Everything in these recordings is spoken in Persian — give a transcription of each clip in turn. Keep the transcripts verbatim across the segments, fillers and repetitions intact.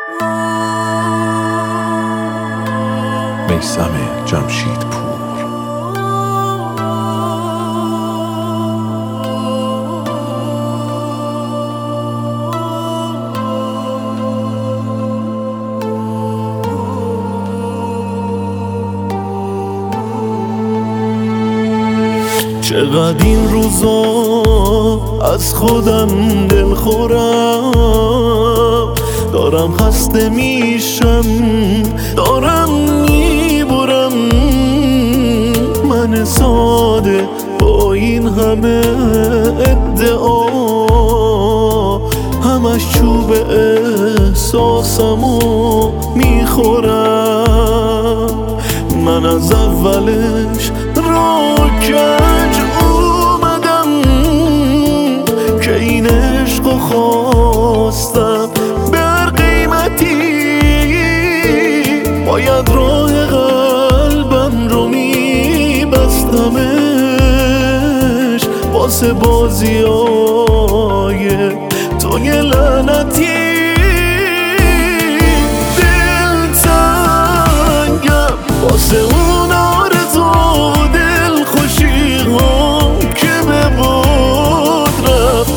میثم جمشیدپور. چقدر این روزا از خودم دلخورم، دارم خسته میشم، دارم میبرم. من ساده با این همه ادعا، همش چوب احساسمو میخورم. من از اولش را کج اومدم که این عشقو خواستم به هر قیمتی. باید راه قلبم رو میبستمش واسه بازیای توی لعنتی. دلتنگم واسه اون آرزو دل خوشی ها که به باد رفت.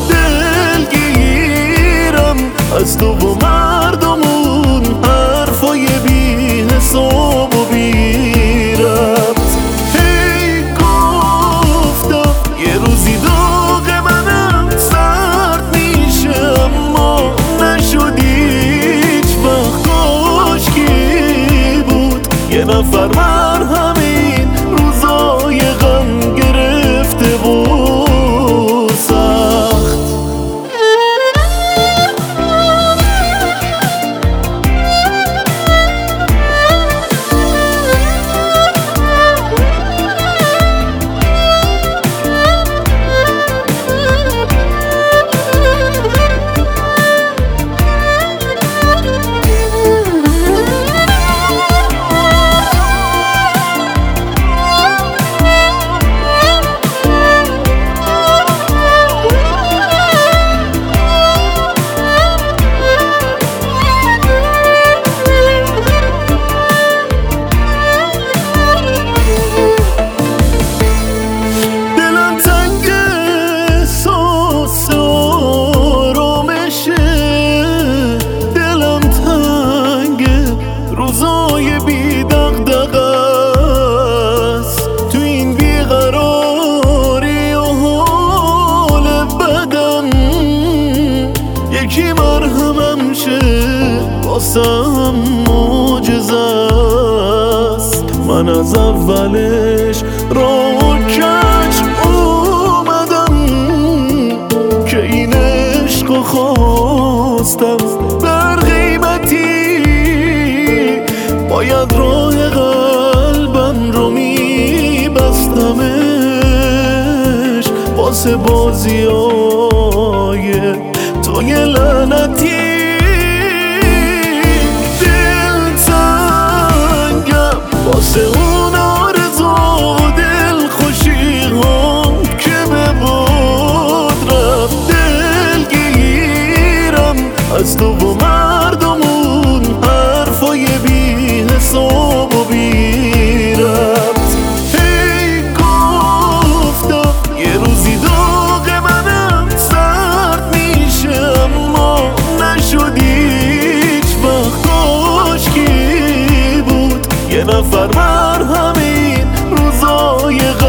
دلگیرم از تو و مردمون حرفای بی حساب و بی ربط. هی گفتم یه روزی داغ منم سرد میشه، اما نشد هیچ وقت. کاشکی بود یه نفر مرهم این روزای غم گرفته و سخت. روزای بی دغدغه است تو این بیقراری و حال بدم. یکی مرهمم شه واسم معجزه است. من از اولش راه کج اومدم که این عشقو خواستم به هر قیمتی. باید راه قلبم رو میبستمش واسه بازیای توی لعنتی. دلتنگم واسه اون آرزو دل خوشی ها که به باد رفت. دلگیرم از تو و مردمون حرفای بی حساب و بی ربط. هی گفتم یه روزی داغ منم سرد میشه، اما نشد هیچ وقت. کاشکی بود یه نفر مرهم این روزای